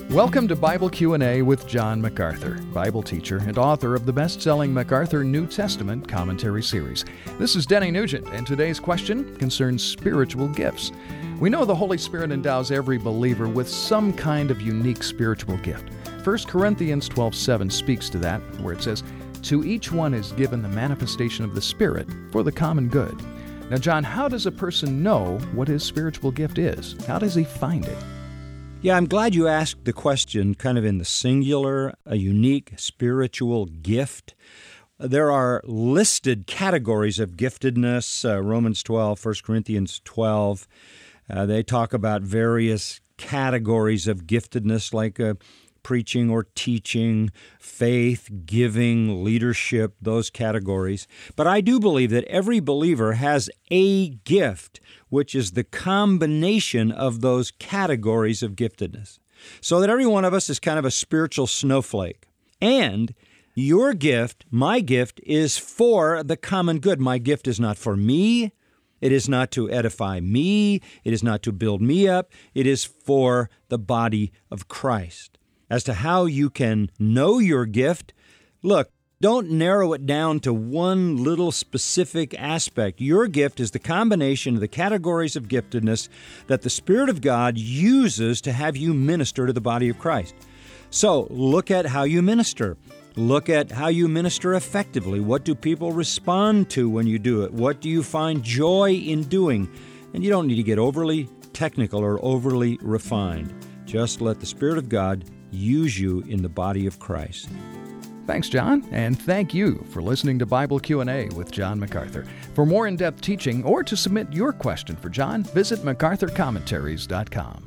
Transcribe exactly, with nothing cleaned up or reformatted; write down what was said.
Welcome to Bible Q and A with John MacArthur, Bible teacher and author of the best-selling MacArthur New Testament Commentary Series. This is Denny Nugent, and today's question concerns spiritual gifts. We know the Holy Spirit endows every believer with some kind of unique spiritual gift. First Corinthians twelve seven speaks to that, where it says, "To each one is given the manifestation of the Spirit for the common good." Now, John, how does a person know what his spiritual gift is? How does he find it? Yeah, I'm glad you asked the question kind of in the singular, a unique spiritual gift. There are listed categories of giftedness, uh, Romans twelve, First Corinthians twelve. Uh, they talk about various categories of giftedness like uh, preaching or teaching, faith, giving, leadership, those categories. But I do believe that every believer has a gift, which is the combination of those categories of giftedness. So that every one of us is kind of a spiritual snowflake. And your gift, my gift, is for the common good. My gift is not for me. It is not to edify me. It is not to build me up. It is for the body of Christ. As to how you can know your gift, look, don't narrow it down to one little specific aspect. Your gift is the combination of the categories of giftedness that the Spirit of God uses to have you minister to the body of Christ. So look at how you minister. Look at how you minister effectively. What do people respond to when you do it? What do you find joy in doing? And you don't need to get overly technical or overly refined. Just let the Spirit of God use you in the body of Christ. Thanks, John, and thank you for listening to Bible Q and A with John MacArthur. For more in-depth teaching or to submit your question for John, visit macarthur commentaries dot com.